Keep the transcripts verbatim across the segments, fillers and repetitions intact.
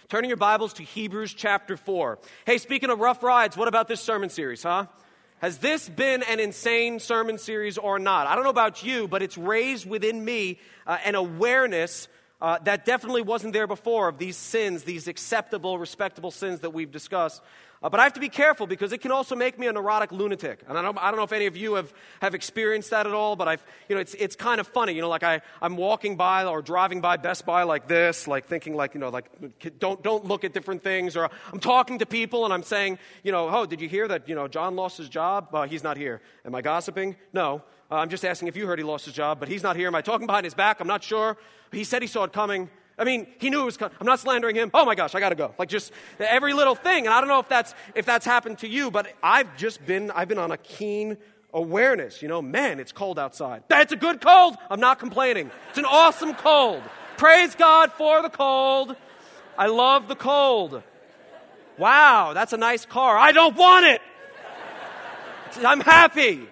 Turning your Bibles to Hebrews chapter four. Hey, speaking of rough rides, what about this sermon series, huh? Has this been an insane sermon series or not? I don't know about you, but it's raised within me uh, an awareness uh, that definitely wasn't there before of these sins, these acceptable, respectable sins that we've discussed. Uh, but I have to be careful because it can also make me a neurotic lunatic. And I don't, I don't know if any of you have, have experienced that at all, but I've, you know, it's it's kind of funny. You know, like I, I'm walking by or driving by Best Buy like this, like thinking like, you know, like don't don't look at different things. Or I'm talking to people and I'm saying, you know, oh, did you hear that, you know, John lost his job? Uh, he's not here. Am I gossiping? No. Uh, I'm just asking if you heard he lost his job, but he's not here. Am I talking behind his back? I'm not sure. He said he saw it coming. I mean, he knew it was coming. I'm not slandering him. Oh my gosh, I got to go. Like just every little thing. And I don't know if that's if that's happened to you, but I've just been I've been on a keen awareness. You know, man, it's cold outside. It's a good cold. I'm not complaining. It's an awesome cold. Praise God for the cold. I love the cold. Wow, that's a nice car. I don't want it. I'm happy.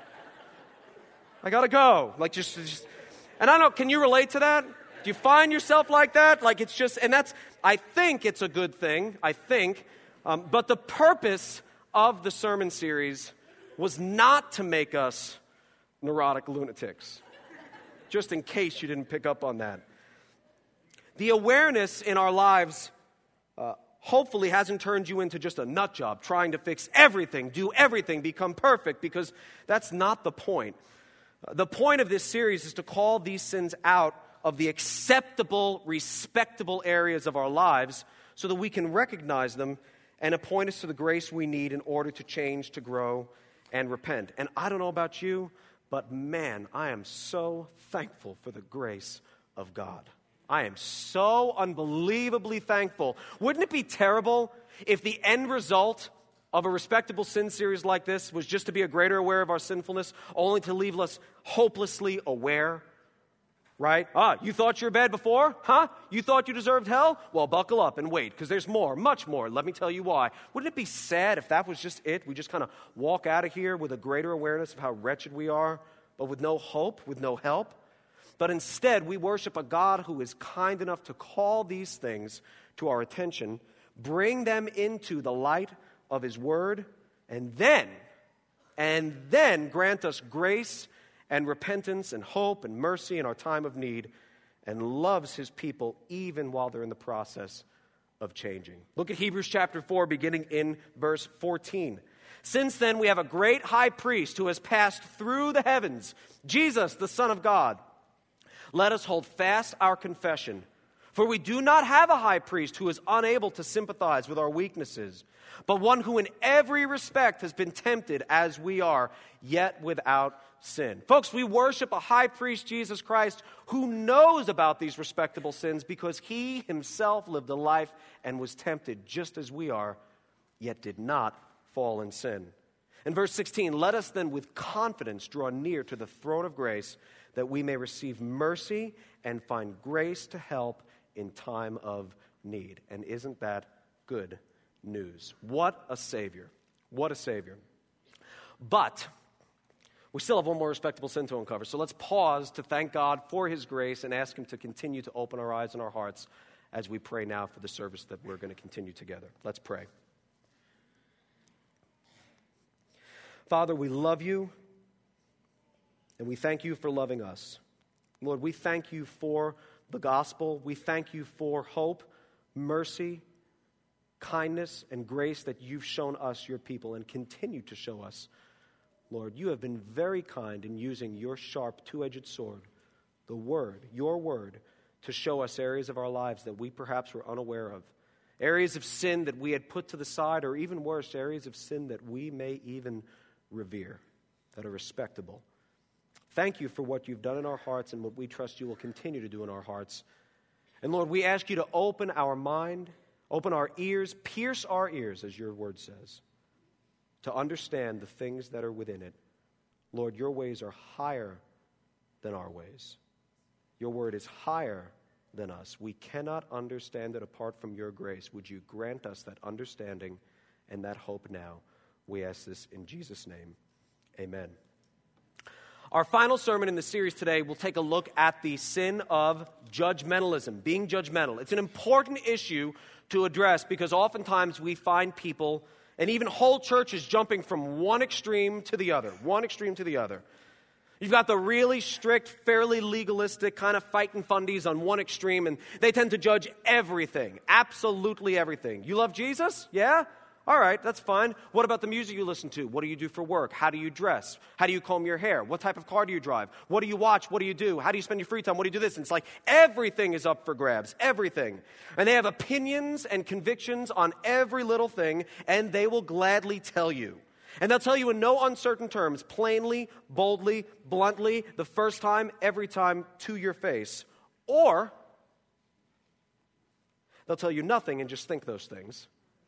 I got to go. Like just, just and I don't know, can you relate to that? Do you find yourself like that? Like it's just, and that's, I think it's a good thing, I think. Um, but the purpose of the sermon series was not to make us neurotic lunatics. Just in case you didn't pick up on that. The awareness in our lives uh, hopefully hasn't turned you into just a nut job, trying to fix everything, do everything, become perfect, because that's not the point. Uh, the point of this series is to call these sins out of the acceptable, respectable areas of our lives so that we can recognize them and appoint us to the grace we need in order to change, to grow, and repent. And I don't know about you, but man, I am so thankful for the grace of God. I am so unbelievably thankful. Wouldn't it be terrible if the end result of a respectable sin series like this was just to be a greater aware of our sinfulness, only to leave us hopelessly aware? Right? Ah, you thought you were bad before? Huh? You thought you deserved hell? Well, buckle up and wait, because there's more, much more. Let me tell you why. Wouldn't it be sad if that was just it? We just kind of walk out of here with a greater awareness of how wretched we are, but with no hope, with no help? But instead, we worship a God who is kind enough to call these things to our attention, bring them into the light of His Word, and then, and then grant us grace and repentance and hope and mercy in our time of need, and loves His people even while they're in the process of changing. Look at Hebrews chapter four, beginning in verse fourteen. Since then we have a great high priest who has passed through the heavens, Jesus, the Son of God. Let us hold fast our confession. For we do not have a high priest who is unable to sympathize with our weaknesses, but one who in every respect has been tempted as we are, yet without sin. Folks, we worship a high priest, Jesus Christ, who knows about these respectable sins because He Himself lived a life and was tempted just as we are, yet did not fall in sin. In verse sixteen, let us then with confidence draw near to the throne of grace that we may receive mercy and find grace to help in time of need. And isn't that good news? What a Savior. What a Savior. But we still have one more respectable sin to uncover. So let's pause to thank God for His grace and ask Him to continue to open our eyes and our hearts as we pray now for the service that we're going to continue together. Let's pray. Father, we love You, and we thank You for loving us. Lord, we thank You for the gospel. We thank You for hope, mercy, kindness, and grace that You've shown us, Your people, and continue to show us. Lord, You have been very kind in using Your sharp, two-edged sword, the Word, Your Word, to show us areas of our lives that we perhaps were unaware of, areas of sin that we had put to the side, or even worse, areas of sin that we may even revere, that are respectable. Thank You for what You've done in our hearts and what we trust You will continue to do in our hearts. And Lord, we ask You to open our mind, open our ears, pierce our ears, as Your Word says, to understand the things that are within it. Lord, Your ways are higher than our ways. Your Word is higher than us. We cannot understand it apart from Your grace. Would You grant us that understanding and that hope now? We ask this in Jesus' name. Amen. Our final sermon in the series today will take a look at the sin of judgmentalism, being judgmental. It's an important issue to address because oftentimes we find people and even whole churches jumping from one extreme to the other, one extreme to the other. You've got the really strict, fairly legalistic kind of fighting fundies on one extreme, and they tend to judge everything, absolutely everything. You love Jesus? Yeah? All right, that's fine. What about the music you listen to? What do you do for work? How do you dress? How do you comb your hair? What type of car do you drive? What do you watch? What do you do? How do you spend your free time? What do you do this? And it's like everything is up for grabs, everything. And they have opinions and convictions on every little thing, and they will gladly tell you. And they'll tell you in no uncertain terms, plainly, boldly, bluntly, the first time, every time, to your face. Or they'll tell you nothing and just think those things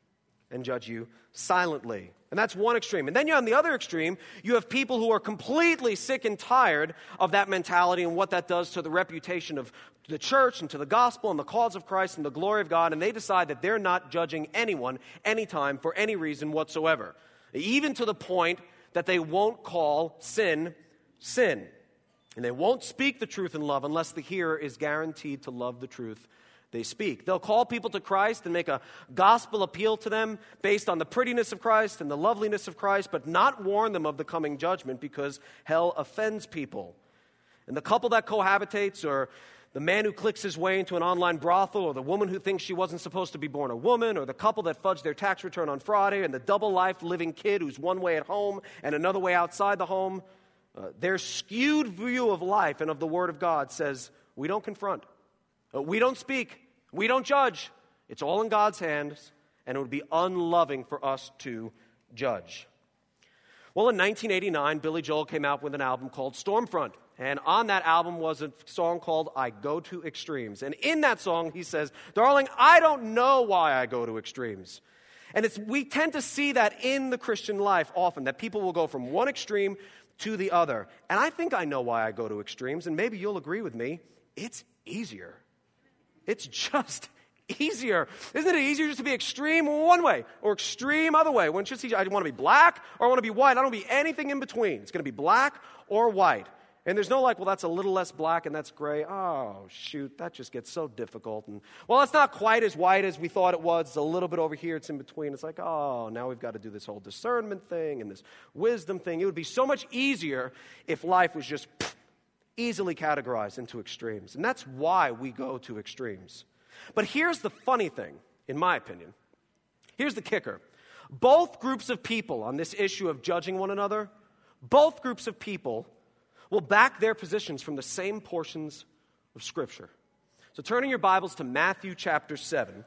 and judge you silently. And that's one extreme. And then you're on the other extreme, you have people who are completely sick and tired of that mentality and what that does to the reputation of the church and to the gospel and the cause of Christ and the glory of God, and they decide that they're not judging anyone, anytime, for any reason whatsoever. Even to the point that they won't call sin, sin. And they won't speak the truth in love unless the hearer is guaranteed to love the truth they speak. They'll call people to Christ and make a gospel appeal to them based on the prettiness of Christ and the loveliness of Christ, but not warn them of the coming judgment because hell offends people. And the couple that cohabitates, or the man who clicks his way into an online brothel, or the woman who thinks she wasn't supposed to be born a woman, or the couple that fudged their tax return on Friday, and the double-life living kid who's one way at home and another way outside the home, uh, their skewed view of life and of the Word of God says, we don't confront, uh, we don't speak, we don't judge. It's all in God's hands, and it would be unloving for us to judge. Well, in nineteen eighty-nine, Billy Joel came out with an album called Stormfront. And on that album was a song called I Go to Extremes. And in that song, he says, darling, I don't know why I go to extremes. And it's we tend to see that in the Christian life often, that people will go from one extreme to the other. And I think I know why I go to extremes, and maybe you'll agree with me. It's easier. It's just easier. Isn't it easier just to be extreme one way or extreme other way? When it's just easier, I want to be black or I want to be white. I don't want to be anything in between. It's going to be black or white. And there's no like, well, that's a little less black and that's gray. Oh, shoot, that just gets so difficult. And, well, it's not quite as white as we thought it was. It's a little bit over here. It's in between. It's like, oh, now we've got to do this whole discernment thing and this wisdom thing. It would be so much easier if life was just pff, easily categorized into extremes. And that's why we go to extremes. But here's the funny thing, in my opinion. Here's the kicker. Both groups of people on this issue of judging one another, both groups of people will back their positions from the same portions of Scripture. So turning your Bibles to Matthew chapter seven.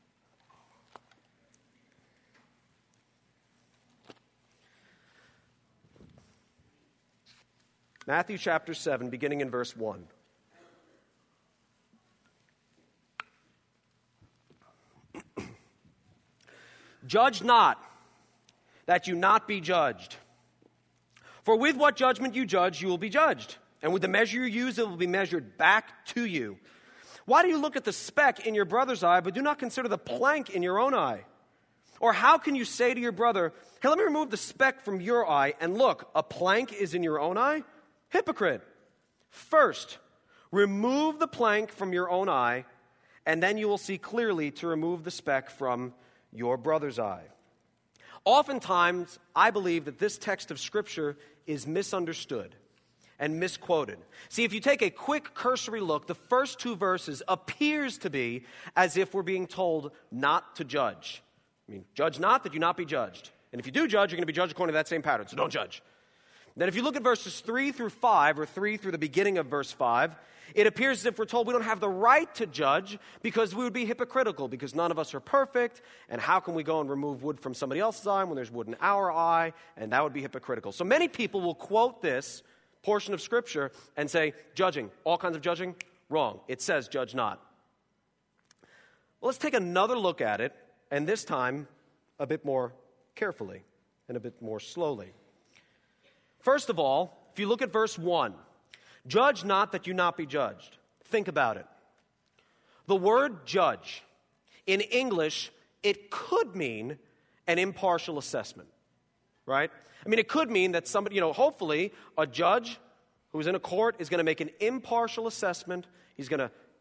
Matthew chapter seven, beginning in verse one. Judge not, that you not be judged. For with what judgment you judge, you will be judged. And with the measure you use, it will be measured back to you. Why do you look at the speck in your brother's eye, but do not consider the plank in your own eye? Or how can you say to your brother, hey, let me remove the speck from your eye, and look, a plank is in your own eye? Hypocrite. First, remove the plank from your own eye, and then you will see clearly to remove the speck from your brother's eye. Oftentimes, I believe that this text of Scripture is misunderstood and misquoted. See, if you take a quick cursory look, the first two verses appears to be as if we're being told not to judge. I mean, judge not that you not be judged. And if you do judge, you're going to be judged according to that same pattern, so don't judge. Then if you look at verses three through five, or three through the beginning of verse five, it appears as if we're told we don't have the right to judge because we would be hypocritical, because none of us are perfect, and how can we go and remove wood from somebody else's eye when there's wood in our eye, and that would be hypocritical. So many people will quote this portion of Scripture and say, judging, all kinds of judging, wrong. It says judge not. Well, let's take another look at it, and this time a bit more carefully and a bit more slowly. First of all, if you look at verse one, judge not that you not be judged. Think about it. The word judge, in English, it could mean an impartial assessment, right? I mean, it could mean that somebody, you know, hopefully a judge who's in a court is going to make an impartial assessment. He's going to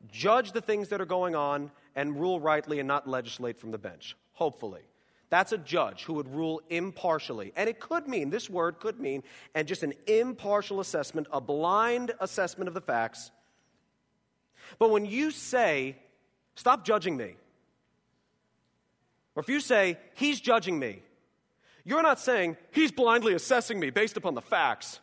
judge the things that are going on and rule rightly and not legislate from the bench, hopefully. That's a judge who would rule impartially. And it could mean, this word could mean, and just an impartial assessment, a blind assessment of the facts. But when you say, stop judging me, or if you say, he's judging me, you're not saying, he's blindly assessing me based upon the facts.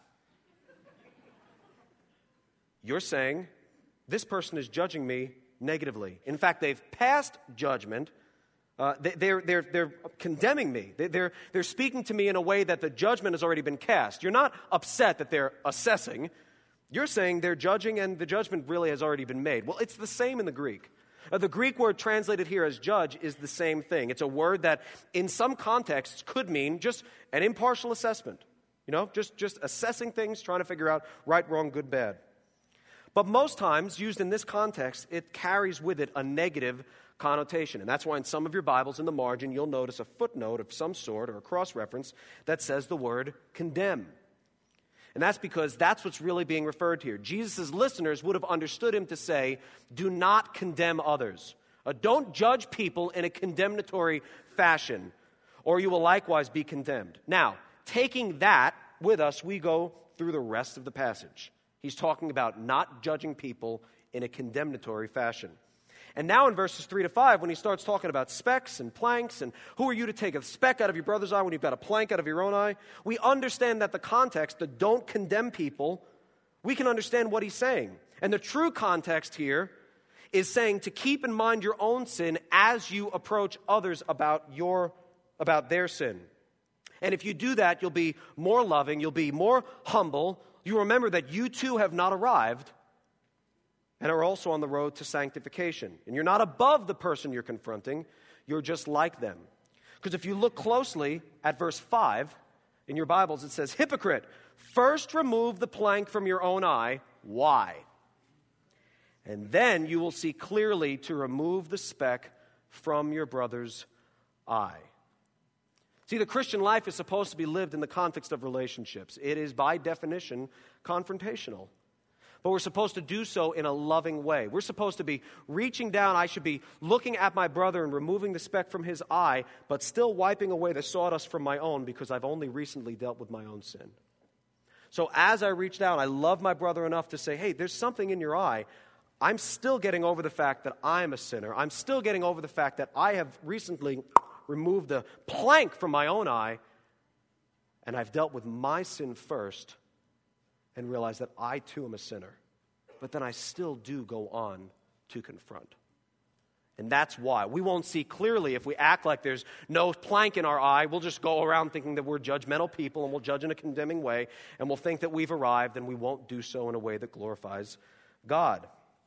You're saying, this person is judging me negatively. In fact, they've passed judgment. Uh, they, they're, they're, they're condemning me. They, they're, they're speaking to me in a way that the judgment has already been cast. You're not upset that they're assessing. You're saying they're judging and the judgment really has already been made. Well, it's the same in the Greek. Uh, the Greek word translated here as judge is the same thing. It's a word that in some contexts could mean just an impartial assessment. You know, just, just assessing things, trying to figure out right, wrong, good, bad. But most times, used in this context, it carries with it a negative connotation. And that's why in some of your Bibles in the margin, you'll notice a footnote of some sort or a cross-reference that says the word condemn. And that's because that's what's really being referred to here. Jesus' listeners would have understood him to say, do not condemn others. Uh, don't judge people in a condemnatory fashion, or you will likewise be condemned. Now, taking that with us, we go through the rest of the passage. He's talking about not judging people in a condemnatory fashion. And now in verses three to five, when he starts talking about specks and planks and who are you to take a speck out of your brother's eye when you've got a plank out of your own eye, we understand that the context, the don't condemn people, we can understand what he's saying. And the true context here is saying to keep in mind your own sin as you approach others about your about their sin. And if you do that, you'll be more loving, you'll be more humble. You remember that you too have not arrived and are also on the road to sanctification. And you're not above the person you're confronting, you're just like them. Because if you look closely at verse five in your Bibles, it says, hypocrite, first remove the plank from your own eye. Why? And then you will see clearly to remove the speck from your brother's eye. See, the Christian life is supposed to be lived in the context of relationships. It is, by definition, confrontational. But we're supposed to do so in a loving way. We're supposed to be reaching down. I should be looking at my brother and removing the speck from his eye, but still wiping away the sawdust from my own because I've only recently dealt with my own sin. So as I reach down, I love my brother enough to say, hey, there's something in your eye. I'm still getting over the fact that I'm a sinner. I'm still getting over the fact that I have recently removed the plank from my own eye, and I've dealt with my sin first and realized that I too am a sinner. But then I still do go on to confront. And that's why. We won't see clearly if we act like there's no plank in our eye. We'll just go around thinking that we're judgmental people and we'll judge in a condemning way and we'll think that we've arrived and we won't do so in a way that glorifies God.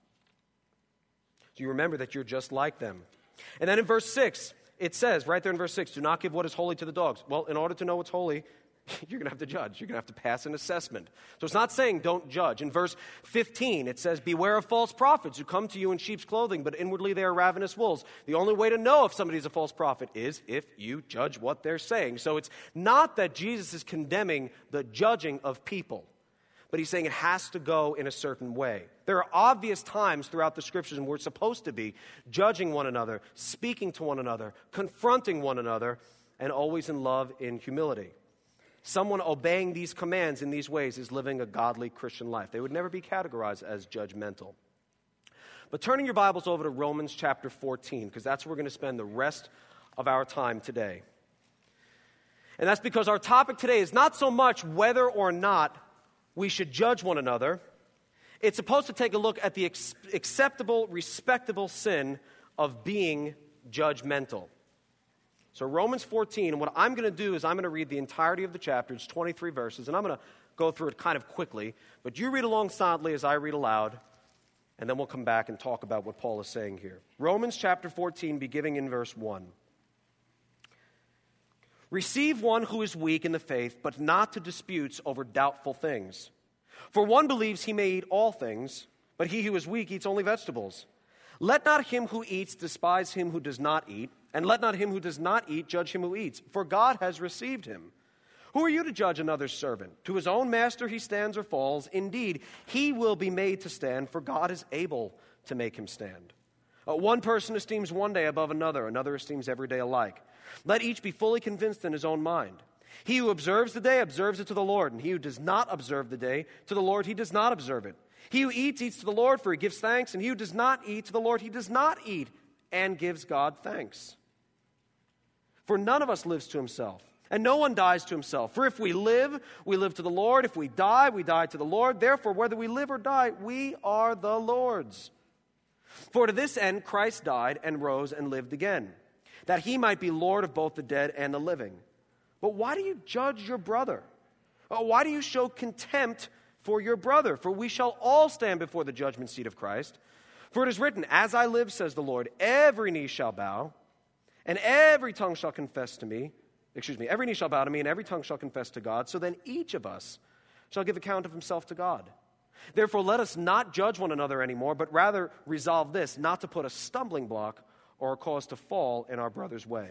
So you remember that you're just like them. And then in verse six, it says, right there in verse six, do not give what is holy to the dogs. Well, in order to know what's holy, you're going to have to judge. You're going to have to pass an assessment. So it's not saying don't judge. In verse fifteen, it says, beware of false prophets who come to you in sheep's clothing, but inwardly they are ravenous wolves. The only way to know if somebody's a false prophet is if you judge what they're saying. So it's not that Jesus is condemning the judging of people, but he's saying it has to go in a certain way. There are obvious times throughout the scriptures when we're supposed to be judging one another, speaking to one another, confronting one another, and always in love, in humility. Someone obeying these commands in these ways is living a godly Christian life. They would never be categorized as judgmental. But turning your Bibles over to Romans chapter fourteen, because that's where we're going to spend the rest of our time today. And that's because our topic today is not so much whether or not we should judge one another. It's supposed to take a look at the ex- acceptable, respectable sin of being judgmental. So Romans fourteen, and what I'm going to do is I'm going to read the entirety of the chapter. It's twenty-three verses, and I'm going to go through it kind of quickly. But you read along silently as I read aloud, and then we'll come back and talk about what Paul is saying here. Romans chapter fourteen, beginning in verse one. Receive one who is weak in the faith, but not to disputes over doubtful things. For one believes he may eat all things, but he who is weak eats only vegetables. Let not him who eats despise him who does not eat, and let not him who does not eat judge him who eats, for God has received him. Who are you to judge another's servant? To his own master he stands or falls. Indeed, he will be made to stand, for God is able to make him stand. Uh, one person esteems one day above another, another esteems every day alike. Let each be fully convinced in his own mind. He who observes the day observes it to the Lord, and he who does not observe the day to the Lord, he does not observe it. He who eats, eats to the Lord, for he gives thanks, and he who does not eat to the Lord, he does not eat and gives God thanks. For none of us lives to himself, and no one dies to himself. For if we live, we live to the Lord. If we die, we die to the Lord. Therefore, whether we live or die, we are the Lord's. For to this end Christ died and rose and lived again, that he might be Lord of both the dead and the living. But why do you judge your brother? Oh, why do you show contempt for your brother? For we shall all stand before the judgment seat of Christ. For it is written, as I live, says the Lord, every knee shall bow, and every tongue shall confess to me, excuse me, every knee shall bow to me, and every tongue shall confess to God. So then each of us shall give account of himself to God. Therefore, let us not judge one another anymore, but rather resolve this, not to put a stumbling block or a cause to fall in our brother's way.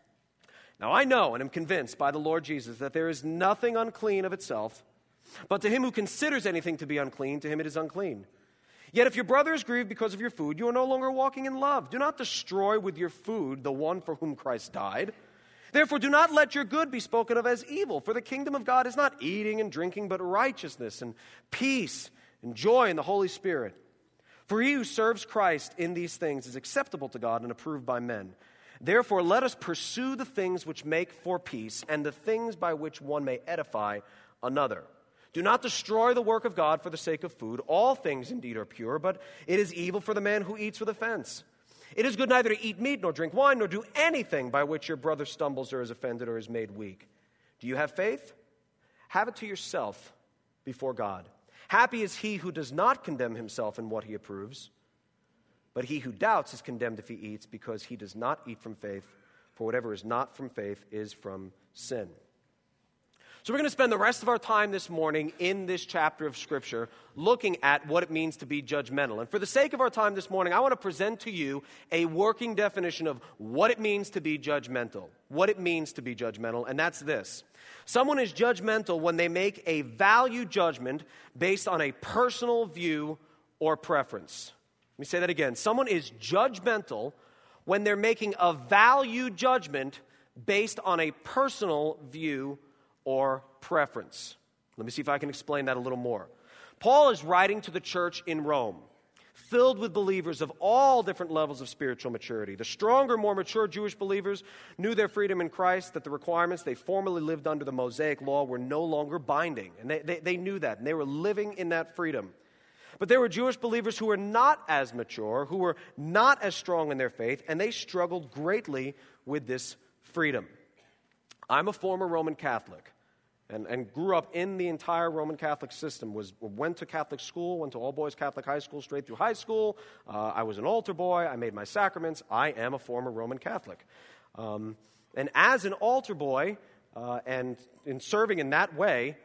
Now I know and am convinced by the Lord Jesus that there is nothing unclean of itself, but to him who considers anything to be unclean, to him it is unclean. Yet if your brother is grieved because of your food, you are no longer walking in love. Do not destroy with your food the one for whom Christ died. Therefore, do not let your good be spoken of as evil, for the kingdom of God is not eating and drinking, but righteousness and peace and joy in the Holy Spirit. For he who serves Christ in these things is acceptable to God and approved by men. Therefore, let us pursue the things which make for peace and the things by which one may edify another. Do not destroy the work of God for the sake of food. All things indeed are pure, but it is evil for the man who eats with offense. It is good neither to eat meat nor drink wine nor do anything by which your brother stumbles or is offended or is made weak. Do you have faith? Have it to yourself before God. Happy is he who does not condemn himself in what he approves, but he who doubts is condemned if he eats, because he does not eat from faith, for whatever is not from faith is from sin. So we're going to spend the rest of our time this morning in this chapter of Scripture looking at what it means to be judgmental. And for the sake of our time this morning, I want to present to you a working definition of what it means to be judgmental. What it means to be judgmental, and that's this. Someone is judgmental when they make a value judgment based on a personal view or preference. Let me say that again. Someone is judgmental when they're making a value judgment based on a personal view or preference. Let me see if I can explain that a little more. Paul is writing to the church in Rome, filled with believers of all different levels of spiritual maturity. The stronger, more mature Jewish believers knew their freedom in Christ, that the requirements they formerly lived under the Mosaic law were no longer binding. And they, they, they knew that, and they were living in that freedom. But there were Jewish believers who were not as mature, who were not as strong in their faith, and they struggled greatly with this freedom. I'm a former Roman Catholic. And, and grew up in the entire Roman Catholic system, was went to Catholic school, went to all-boys Catholic high school, straight through high school. Uh, I was an altar boy. I made my sacraments. I am a former Roman Catholic. Um, and as an altar boy, uh, and in serving in that way,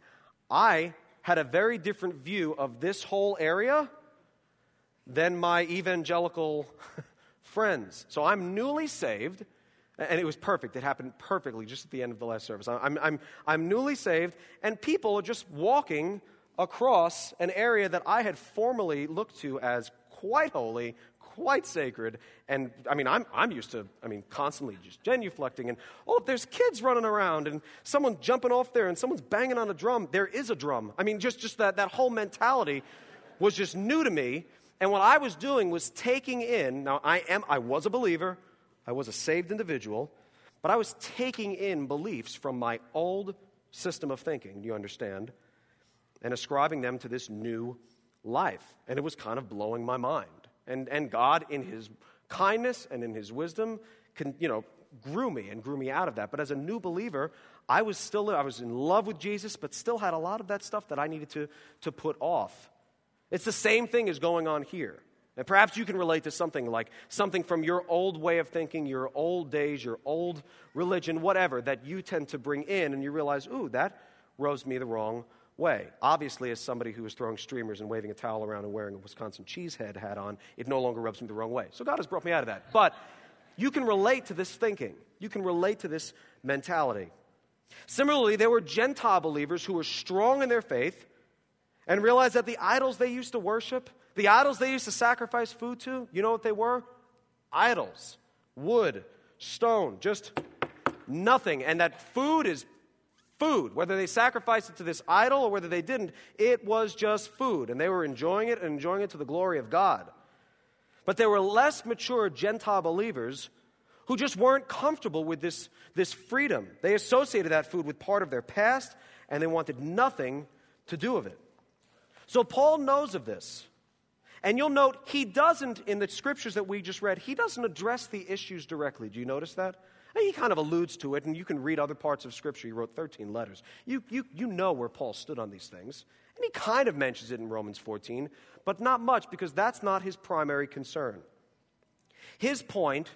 I had a very different view of this whole area than my evangelical friends. So I'm newly saved. And it was perfect. It happened perfectly just at the end of the last service. I'm, I'm, I'm newly saved, and people are just walking across an area that I had formerly looked to as quite holy, quite sacred. And, I mean, I'm, I'm used to, I mean, constantly just genuflecting. And, oh, there's kids running around, and someone jumping off there, and someone's banging on a drum. There is a drum. I mean, just, just that, that whole mentality was just new to me. And what I was doing was taking in, now I am, I was a believer, I was a saved individual, but I was taking in beliefs from my old system of thinking, do you understand, and ascribing them to this new life. And it was kind of blowing my mind. And and God, in his kindness and in his wisdom, can, you know, grew me and grew me out of that. But as a new believer, I was still, I was in love with Jesus, but still had a lot of that stuff that I needed to, to put off. It's the same thing as going on here. And perhaps you can relate to something like something from your old way of thinking, your old days, your old religion, whatever, that you tend to bring in, and you realize, ooh, that rubs me the wrong way. Obviously, as somebody who is throwing streamers and waving a towel around and wearing a Wisconsin cheesehead hat on, it no longer rubs me the wrong way. So God has brought me out of that. But you can relate to this thinking. You can relate to this mentality. Similarly, there were Gentile believers who were strong in their faith and realized that the idols they used to worship, the idols they used to sacrifice food to, you know what they were? Idols. Wood, stone, just nothing. And that food is food. Whether they sacrificed it to this idol or whether they didn't, it was just food. And they were enjoying it and enjoying it to the glory of God. But there were less mature Gentile believers who just weren't comfortable with this, this freedom. They associated that food with part of their past, and they wanted nothing to do with it. So Paul knows of this. And you'll note he doesn't, in the scriptures that we just read, he doesn't address the issues directly. Do you notice that? He kind of alludes to it, and you can read other parts of Scripture. He wrote thirteen letters. You, you, you know where Paul stood on these things. And he kind of mentions it in Romans fourteen, but not much, because that's not his primary concern. His point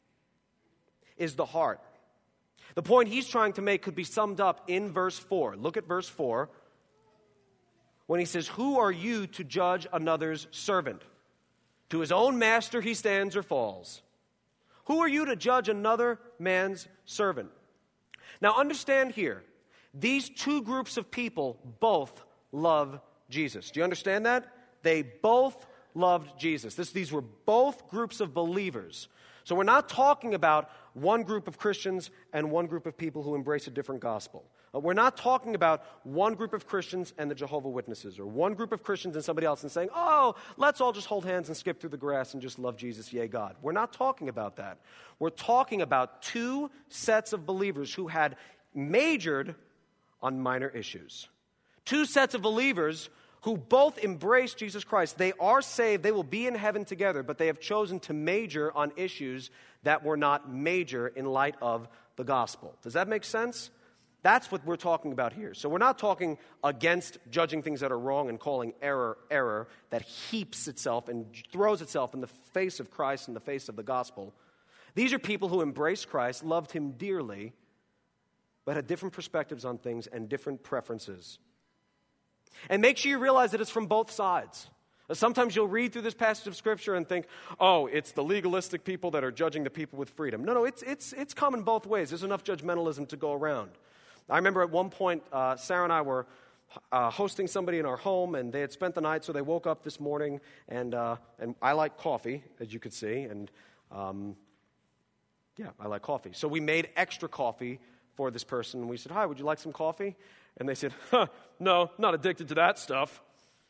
is the heart. The point he's trying to make could be summed up in verse four. Look at verse four. When he says, "Who are you to judge another's servant? To his own master he stands or falls. Who are you to judge another man's servant?" Now understand here, these two groups of people both love Jesus. Do you understand that? They both loved Jesus. This, these were both groups of believers. So we're not talking about one group of Christians and one group of people who embrace a different gospel. Uh, we're not talking about one group of Christians and the Jehovah's Witnesses, or one group of Christians and somebody else and saying, oh, let's all just hold hands and skip through the grass and just love Jesus, yay God. We're not talking about that. We're talking about two sets of believers who had majored on minor issues. Two sets of believers who both embrace Jesus Christ. They are saved, they will be in heaven together, but they have chosen to major on issues that were not major in light of the gospel. Does that make sense? That's what we're talking about here. So we're not talking against judging things that are wrong and calling error error that heaps itself and throws itself in the face of Christ, in the face of the gospel. These are people who embraced Christ, loved him dearly, but had different perspectives on things and different preferences. And make sure you realize that it's from both sides. Sometimes you'll read through this passage of Scripture and think, oh, it's the legalistic people that are judging the people with freedom. No, no, it's it's it's coming both ways. There's enough judgmentalism to go around. I remember at one point, uh, Sarah and I were uh, hosting somebody in our home, and they had spent the night, so they woke up this morning, and uh, and I like coffee, as you could see, and um, yeah, I like coffee. So we made extra coffee for this person, and we said, hi, would you like some coffee? And they said, huh, no, not addicted to that stuff.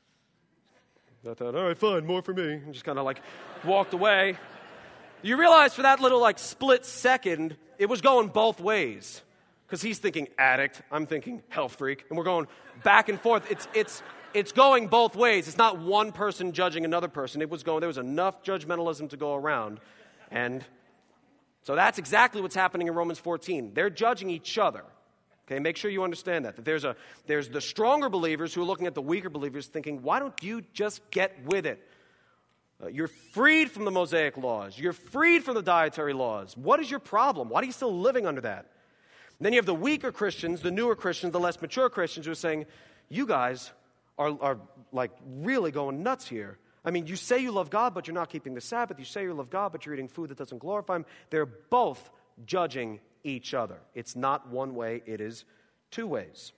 I thought, all right, fine, more for me. And just kind of like walked away. You realize for that little like split second, it was going both ways. Because he's thinking addict, I'm thinking health freak, and we're going back and forth. It's it's it's going both ways. It's not one person judging another person. It was going, there was enough judgmentalism to go around. And so that's exactly what's happening in Romans fourteen. They're judging each other. Okay, make sure you understand that. That there's a there's the stronger believers who are looking at the weaker believers thinking, why don't you just get with it? Uh, you're freed from the Mosaic laws. You're freed from the dietary laws. What is your problem? Why are you still living under that? And then you have the weaker Christians, the newer Christians, the less mature Christians who are saying, you guys are, are like really going nuts here. I mean, you say you love God, but you're not keeping the Sabbath. You say you love God, but you're eating food that doesn't glorify Him. They're both judging each other. It's not one way, it is two ways.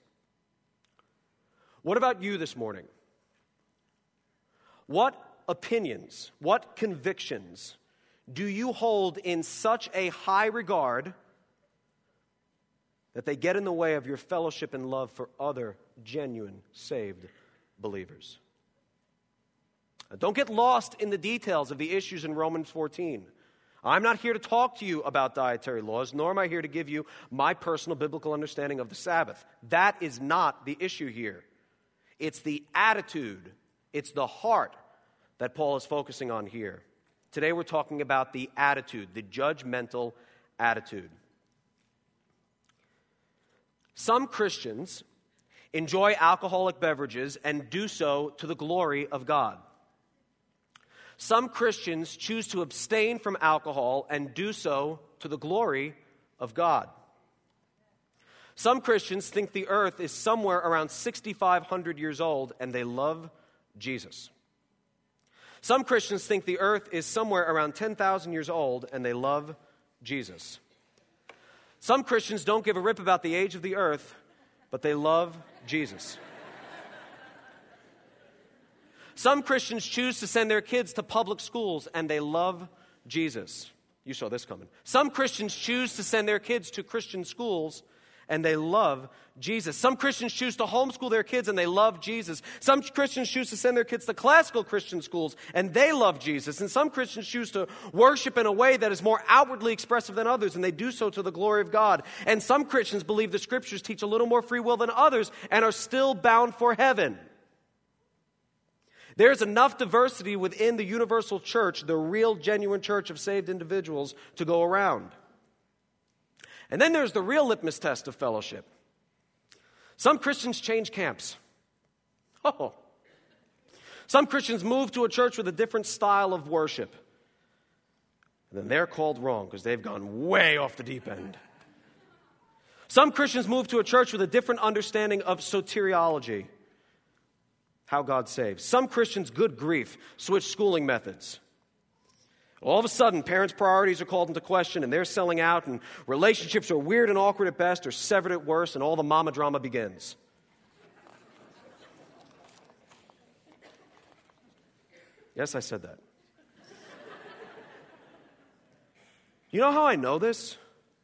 What about you this morning? What opinions, what convictions do you hold in such a high regard that they get in the way of your fellowship and love for other genuine, saved believers? Now, don't get lost in the details of the issues in Romans fourteen. I'm not here to talk to you about dietary laws, nor am I here to give you my personal biblical understanding of the Sabbath. That is not the issue here. It's the attitude, it's the heart that Paul is focusing on here. Today we're talking about the attitude, the judgmental attitude. Some Christians enjoy alcoholic beverages and do so to the glory of God. Some Christians choose to abstain from alcohol and do so to the glory of God. Some Christians think the earth is somewhere around sixty-five hundred years old and they love Jesus. Some Christians think the earth is somewhere around ten thousand years old and they love Jesus. Some Christians don't give a rip about the age of the earth, but they love Jesus. Some Christians choose to send their kids to public schools, and they love Jesus. You saw this coming. Some Christians choose to send their kids to Christian schools, and they love Jesus. Some Christians choose to homeschool their kids, and they love Jesus. Some Christians choose to send their kids to classical Christian schools, and they love Jesus. And some Christians choose to worship in a way that is more outwardly expressive than others, and they do so to the glory of God. And some Christians believe the Scriptures teach a little more free will than others, and are still bound for heaven. There's enough diversity within the universal church, the real, genuine church of saved individuals, to go around. And then there's the real litmus test of fellowship. Some Christians change camps. Oh. Some Christians move to a church with a different style of worship. And then they're called wrong because they've gone way off the deep end. Some Christians move to a church with a different understanding of soteriology, how God saves. Some Christians, good grief, switch schooling methods. All of a sudden, parents' priorities are called into question, and they're selling out, and relationships are weird and awkward at best, or severed at worst, and all the mama drama begins. Yes, I said that. You know how I know this?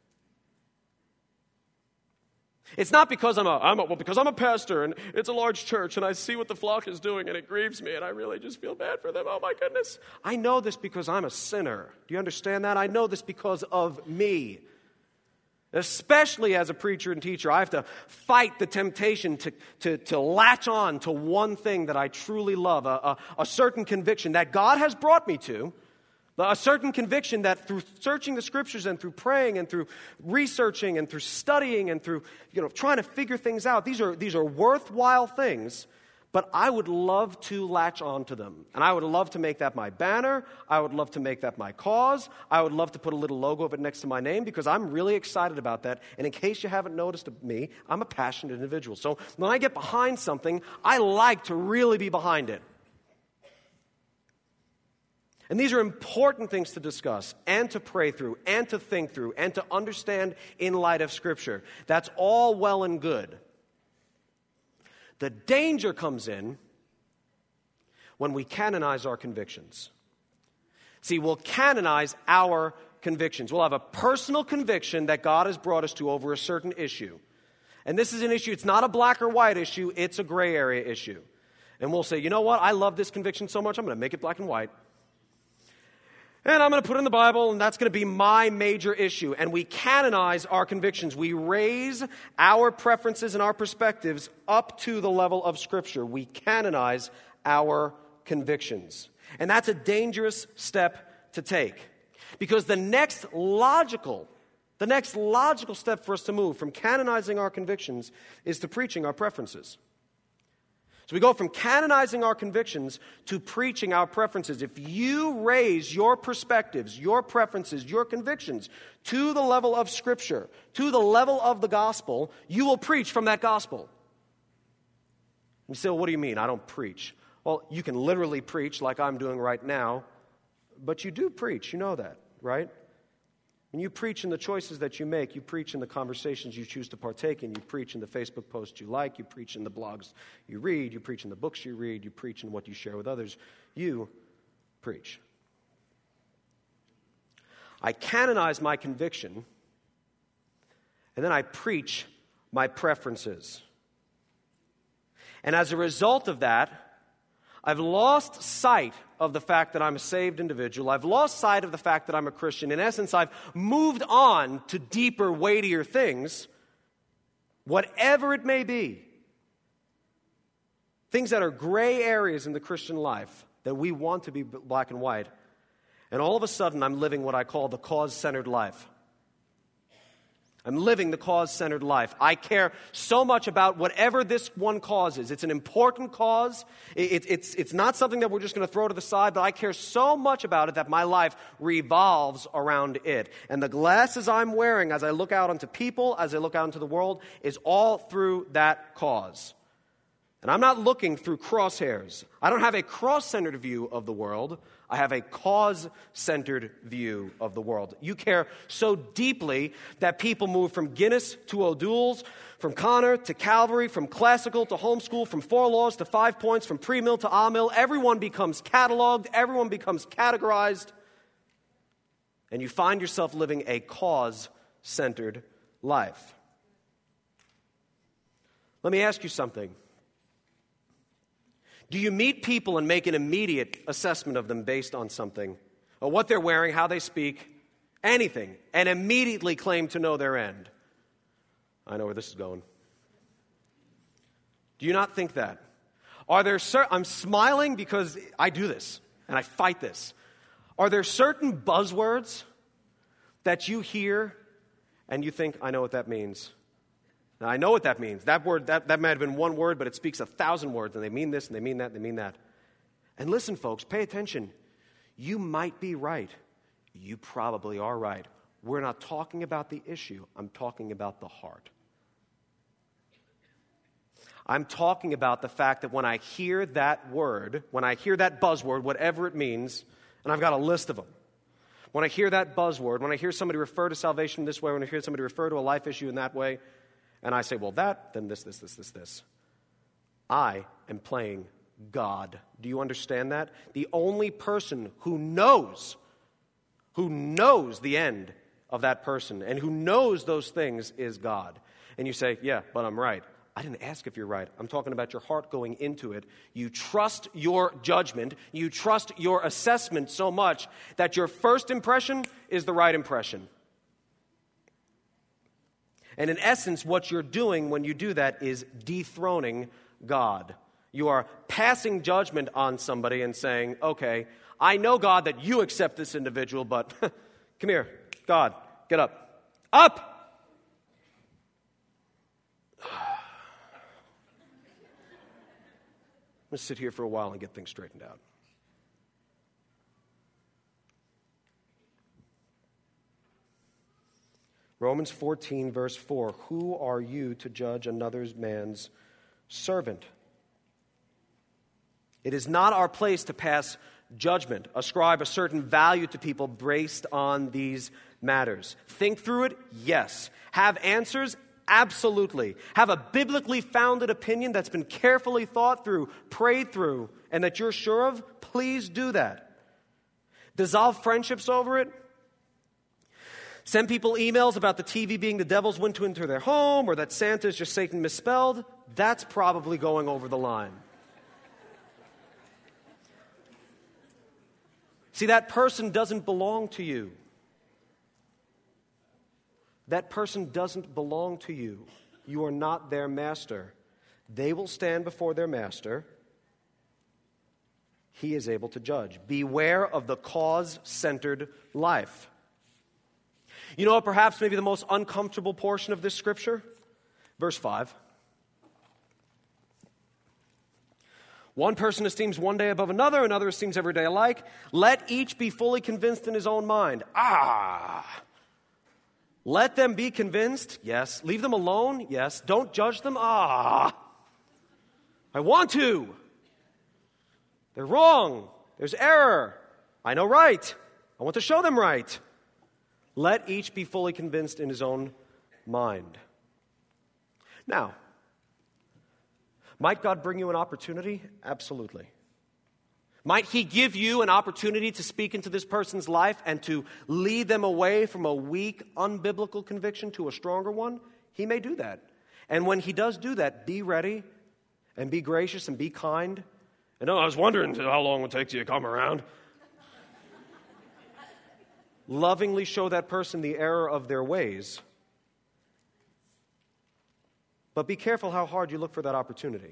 It's not because I'm a, I'm a, well, because I'm a pastor and it's a large church and I see what the flock is doing and it grieves me and I really just feel bad for them. Oh my goodness. I know this because I'm a sinner. Do you understand that? I know this because of me. Especially as a preacher and teacher, I have to fight the temptation to, to, to latch on to one thing that I truly love, a, a, a certain conviction that God has brought me to. A certain conviction that through searching the Scriptures and through praying and through researching and through studying and through, you know, trying to figure things out, these are, these are worthwhile things, but I would love to latch on to them. And I would love to make that my banner. I would love to make that my cause. I would love to put a little logo of it next to my name because I'm really excited about that. And in case you haven't noticed me, I'm a passionate individual. So when I get behind something, I like to really be behind it. And these are important things to discuss and to pray through and to think through and to understand in light of Scripture. That's all well and good. The danger comes in when we canonize our convictions. See, we'll canonize our convictions. We'll have a personal conviction that God has brought us to over a certain issue. And this is an issue, it's not a black or white issue, it's a gray area issue. And we'll say, you know what, I love this conviction so much, I'm going to make it black and white. And I'm going to put it in the Bible, and that's going to be my major issue. And we canonize our convictions. We raise our preferences and our perspectives up to the level of Scripture. We canonize our convictions. And that's a dangerous step to take. Because the next logical, the next logical step for us to move from canonizing our convictions is to preaching our preferences. So we go from canonizing our convictions to preaching our preferences. If you raise your perspectives, your preferences, your convictions to the level of Scripture, to the level of the gospel, you will preach from that gospel. You say, well, what do you mean? I don't preach. Well, you can literally preach like I'm doing right now, but you do preach. You know that, right? When you preach in the choices that you make, you preach in the conversations you choose to partake in, you preach in the Facebook posts you like, you preach in the blogs you read, you preach in the books you read, you preach in what you share with others. You preach. I canonize my conviction, and then I preach my preferences. And as a result of that, I've lost sight of the fact that I'm a saved individual. I've lost sight of the fact that I'm a Christian. In essence, I've moved on to deeper, weightier things, whatever it may be. Things that are gray areas in the Christian life that we want to be black and white. And all of a sudden, I'm living what I call the cause-centered life. I'm living the cause-centered life. I care so much about whatever this one cause is. It's an important cause. It, it, it's, it's not something that we're just going to throw to the side, but I care so much about it that my life revolves around it. And the glasses I'm wearing as I look out onto people, as I look out into the world, is all through that cause. And I'm not looking through crosshairs. I don't have a cross-centered view of the world. I have a cause-centered view of the world. You care so deeply that people move from Guinness to O'Doul's, from Connor to Calvary, from classical to homeschool, from four laws to five points, from pre-mill to ah-mill. Everyone becomes cataloged. Everyone becomes categorized. And you find yourself living a cause-centered life. Let me ask you something. Do you meet people and make an immediate assessment of them based on something, or what they're wearing, how they speak, anything, and immediately claim to know their end? I know where this is going. Do you not think that? Are there cer- I'm smiling because I do this, and I fight this. Are there certain buzzwords that you hear and you think, I know what that means? Now, I know what that means. That word, that, that might have been one word, but it speaks a thousand words, and they mean this, and they mean that, and they mean that. And listen, folks, pay attention. You might be right. You probably are right. We're not talking about the issue. I'm talking about the heart. I'm talking about the fact that when I hear that word, when I hear that buzzword, whatever it means, and I've got a list of them, when I hear that buzzword, when I hear somebody refer to salvation this way, when I hear somebody refer to a life issue in that way, and I say, well, that, then this, this, this, this, this. I am playing God. Do you understand that? The only person who knows, who knows the end of that person and who knows those things is God. And you say, yeah, but I'm right. I didn't ask if you're right. I'm talking about your heart going into it. You trust your judgment. You trust your assessment so much that your first impression is the right impression. And in essence, what you're doing when you do that is dethroning God. You are passing judgment on somebody and saying, okay, I know, God, that you accept this individual, but come here, God, get up. Up! I'm going to sit here for a while and get things straightened out. Romans fourteen, verse four, who are you to judge another man's servant? It is not our place to pass judgment, ascribe a certain value to people based on these matters. Think through it? Yes. Have answers? Absolutely. Have a biblically founded opinion that's been carefully thought through, prayed through, and that you're sure of? Please do that. Dissolve friendships over it? Send people emails about the T V being the devil's window into their home, or that Santa is just Satan misspelled? That's probably going over the line. See, that person doesn't belong to you. That person doesn't belong to you. You are not their master. They will stand before their master. He is able to judge. Beware of the cause-centered life. You know what, perhaps maybe the most uncomfortable portion of this scripture? Verse five. One person esteems one day above another, another esteems every day alike. Let each be fully convinced in his own mind. Ah! Let them be convinced, yes. Leave them alone, yes. Don't judge them, ah! I want to. They're wrong. There's error. I know right. I want to show them right. Let each be fully convinced in his own mind. Now, might God bring you an opportunity? Absolutely. Might He give you an opportunity to speak into this person's life and to lead them away from a weak, unbiblical conviction to a stronger one? He may do that. And when He does do that, be ready and be gracious and be kind. And oh, I was wondering how long it would take till you come around. Lovingly show that person the error of their ways. But be careful how hard you look for that opportunity.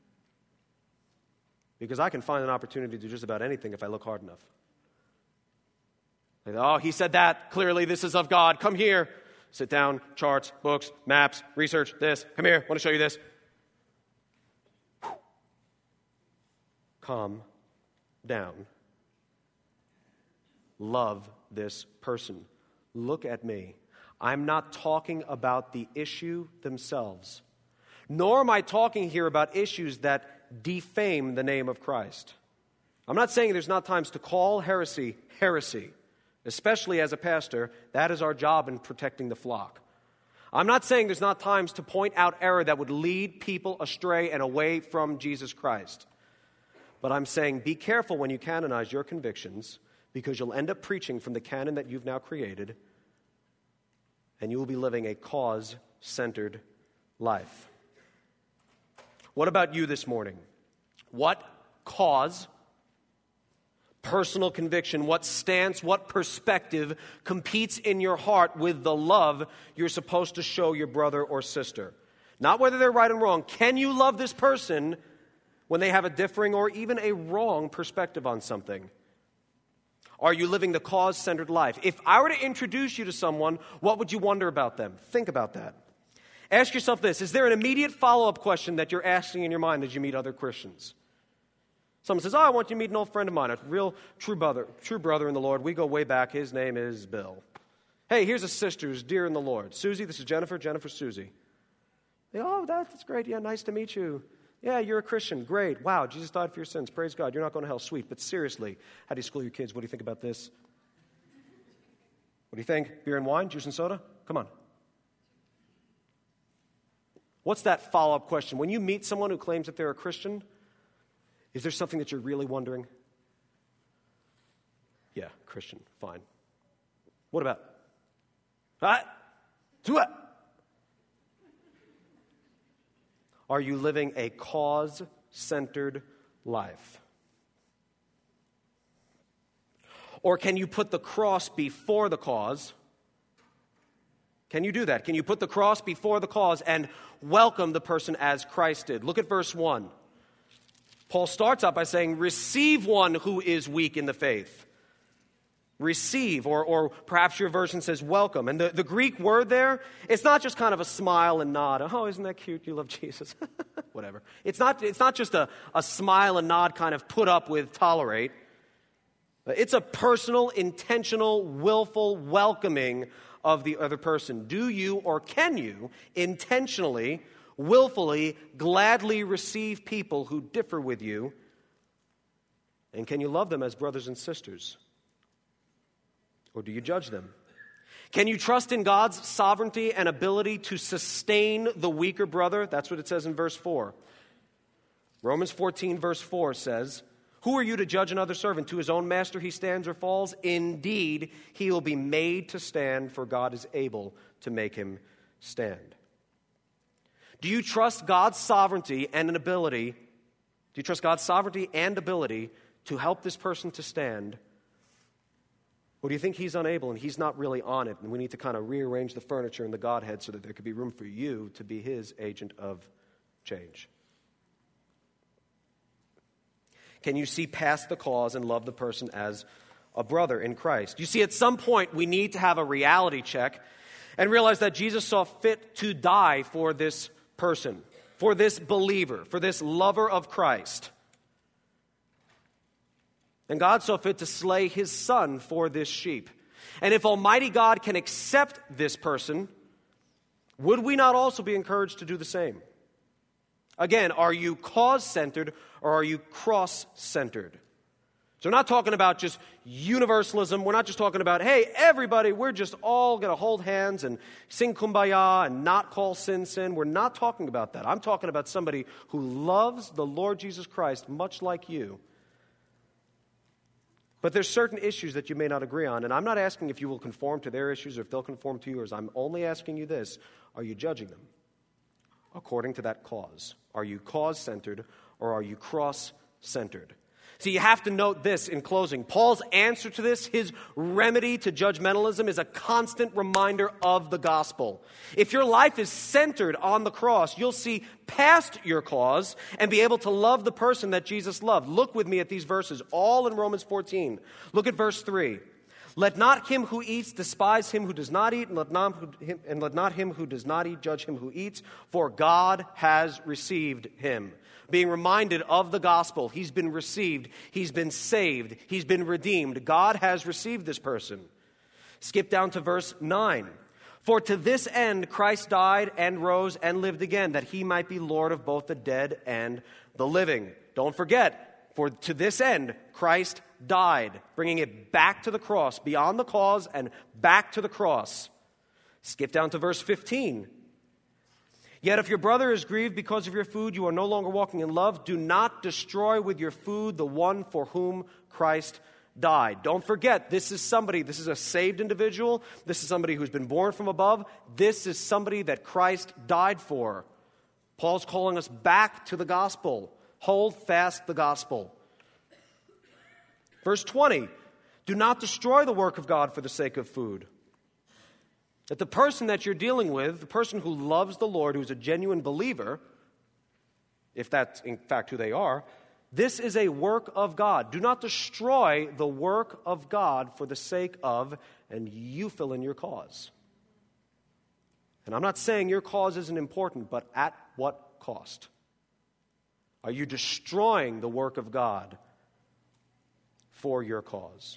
Because I can find an opportunity to do just about anything if I look hard enough. Like, oh, he said that. Clearly, this is of God. Come here. Sit down, charts, books, maps, research this. Come here. I want to show you this. Whew. Calm down. Love this person. Look at me. I'm not talking about the issue themselves, Nor am I talking here about issues that defame the name of Christ. I'm not saying there's not times to call heresy heresy, especially as a pastor. That is our job in protecting the flock. I'm not saying there's not times to point out error that would lead people astray and away from Jesus Christ. But I'm saying be careful when you canonize your convictions, because you'll end up preaching from the canon that you've now created, and you will be living a cause-centered life. What about you this morning? What cause, personal conviction, what stance, what perspective competes in your heart with the love you're supposed to show your brother or sister? Not whether they're right and wrong. Can you love this person when they have a differing or even a wrong perspective on something? Are you living the cause-centered life? If I were to introduce you to someone, what would you wonder about them? Think about that. Ask yourself this: is there an immediate follow-up question that you're asking in your mind as you meet other Christians? Someone says, oh, I want you to meet an old friend of mine, a real true brother, true brother in the Lord. We go way back. His name is Bill. Hey, here's a sister who's dear in the Lord. Susie, this is Jennifer. Jennifer, Susie. They, oh, that's great. Yeah, nice to meet you. Yeah, you're a Christian. Great. Wow, Jesus died for your sins. Praise God. You're not going to hell. Sweet. But seriously, how do you school your kids? What do you think about this? What do you think? Beer and wine? Juice and soda? Come on. What's that follow-up question? When you meet someone who claims that they're a Christian, is there something that you're really wondering? Yeah, Christian. Fine. What about? What? Do what? Are you living a cause-centered life? Or can you put the cross before the cause? Can you do that? Can you put the cross before the cause and welcome the person as Christ did? Look at verse one. Paul starts out by saying, receive one who is weak in the faith. Receive, or, or perhaps your version says welcome. And the, the Greek word there, it's not just kind of a smile and nod. Oh, isn't that cute? You love Jesus. Whatever. It's not, it's not just a, a smile and nod kind of put up with, tolerate. It's a personal, intentional, willful welcoming of the other person. Do you or can you intentionally, willfully, gladly receive people who differ with you? And can you love them as brothers and sisters? Or do you judge them? Can you trust in God's sovereignty and ability to sustain the weaker brother? That's what it says in verse four. Romans fourteen verse four says, who are you to judge another servant? To his own master he stands or falls? Indeed, he will be made to stand, for God is able to make him stand. Do you trust God's sovereignty and an ability? Do you trust God's sovereignty and ability to help this person to stand? Or do you think he's unable and he's not really on it, and we need to kind of rearrange the furniture in the Godhead so that there could be room for you to be his agent of change? Can you see past the cause and love the person as a brother in Christ? You see, at some point we need to have a reality check and realize that Jesus saw fit to die for this person, for this believer, for this lover of Christ. And God saw fit to slay his son for this sheep. And if Almighty God can accept this person, would we not also be encouraged to do the same? Again, are you cause-centered or are you cross-centered? So we're not talking about just universalism. We're not just talking about, hey, everybody, we're just all going to hold hands and sing Kumbaya and not call sin sin. We're not talking about that. I'm talking about somebody who loves the Lord Jesus Christ much like you. But there's certain issues that you may not agree on, and I'm not asking if you will conform to their issues or if they'll conform to yours. I'm only asking you this: are you judging them according to that cause? Are you cause-centered or are you cross-centered? So you have to note this in closing. Paul's answer to this, his remedy to judgmentalism, is a constant reminder of the gospel. If your life is centered on the cross, you'll see past your cause and be able to love the person that Jesus loved. Look with me at these verses, all in Romans fourteen. Look at verse three. Let not him who eats despise him who does not eat, and let not him, and let not him who does not eat judge him who eats, for God has received him. Being reminded of the gospel, he's been received, he's been saved, he's been redeemed. God has received this person. Skip down to verse nine. For to this end Christ died and rose and lived again, that he might be Lord of both the dead and the living. Don't forget, for to this end Christ died, bringing it back to the cross, beyond the cause and back to the cross. Skip down to verse fifteen. Yet if your brother is grieved because of your food, you are no longer walking in love. Do not destroy with your food the one for whom Christ died. Don't forget, this is somebody, this is a saved individual. This is somebody who's been born from above. This is somebody that Christ died for. Paul's calling us back to the gospel. Hold fast the gospel. Verse twenty, do not destroy the work of God for the sake of food. That the person that you're dealing with, the person who loves the Lord, who's a genuine believer, if that's in fact who they are, this is a work of God. Do not destroy the work of God for the sake of, and you fill in your cause. And I'm not saying your cause isn't important, but at what cost? Are you destroying the work of God for your cause?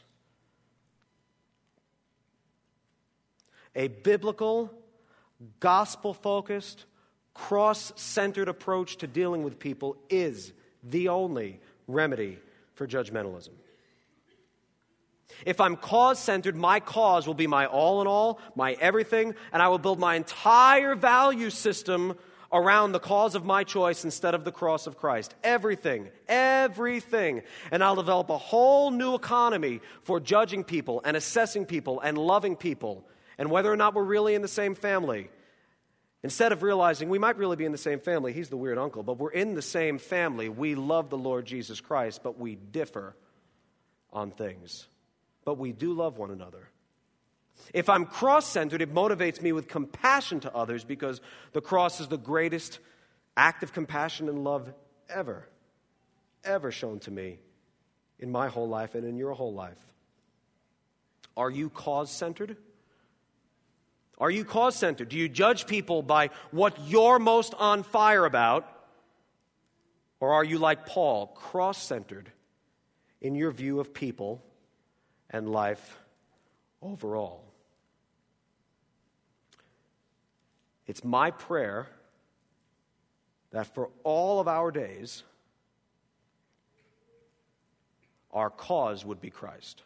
A biblical, gospel-focused, cross-centered approach to dealing with people is the only remedy for judgmentalism. If I'm cause-centered, my cause will be my all in all, my everything, and I will build my entire value system around the cause of my choice instead of the cross of Christ. Everything, everything. And I'll develop a whole new economy for judging people and assessing people and loving people, and whether or not we're really in the same family. Instead of realizing we might really be in the same family, he's the weird uncle, but we're in the same family. We love the Lord Jesus Christ, but we differ on things. But we do love one another. If I'm cross-centered, it motivates me with compassion to others because the cross is the greatest act of compassion and love ever, ever shown to me in my whole life and in your whole life. Are you cause-centered? Are you cause-centered? Do you judge people by what you're most on fire about? Or are you like Paul, cross-centered in your view of people and life overall? It's my prayer that for all of our days, our cause would be Christ.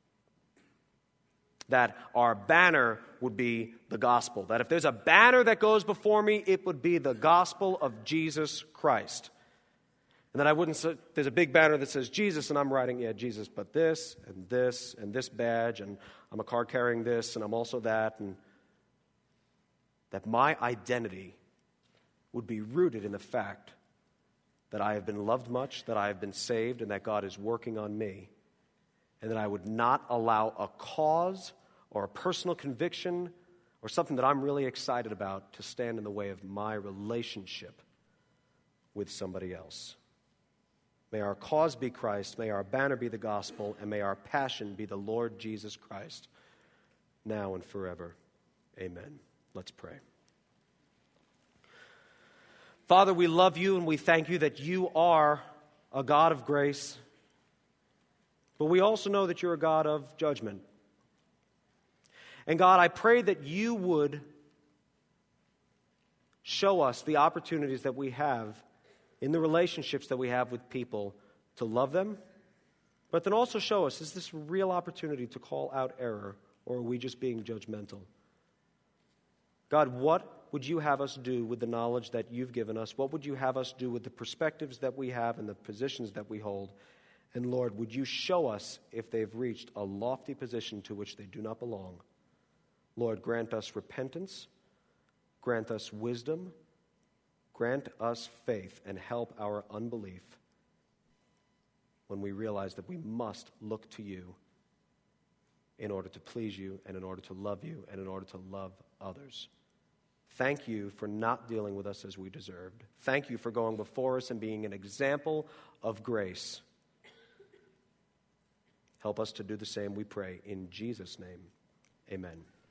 That our banner would be the gospel. That if there's a banner that goes before me, it would be the gospel of Jesus Christ. And that I wouldn't say, there's a big banner that says Jesus, and I'm writing, yeah, Jesus, but this, and this, and this badge, and I'm a card carrying this, and I'm also that, and that my identity would be rooted in the fact that I have been loved much, that I have been saved, and that God is working on me. And that I would not allow a cause or a personal conviction or something that I'm really excited about to stand in the way of my relationship with somebody else. May our cause be Christ, may our banner be the gospel, and may our passion be the Lord Jesus Christ, now and forever. Amen. Let's pray. Father, we love you and we thank you that you are a God of grace. But we also know that you're a God of judgment. And God, I pray that you would show us the opportunities that we have in the relationships that we have with people to love them, but then also show us, is this a real opportunity to call out error, or are we just being judgmental? God, what would you have us do with the knowledge that you've given us? What would you have us do with the perspectives that we have and the positions that we hold? And Lord, would you show us if they've reached a lofty position to which they do not belong? Lord, grant us repentance, grant us wisdom, grant us faith, and help our unbelief when we realize that we must look to you in order to please you and in order to love you and in order to love others. Thank you for not dealing with us as we deserved. Thank you for going before us and being an example of grace. Help us to do the same, we pray. In Jesus' name, amen.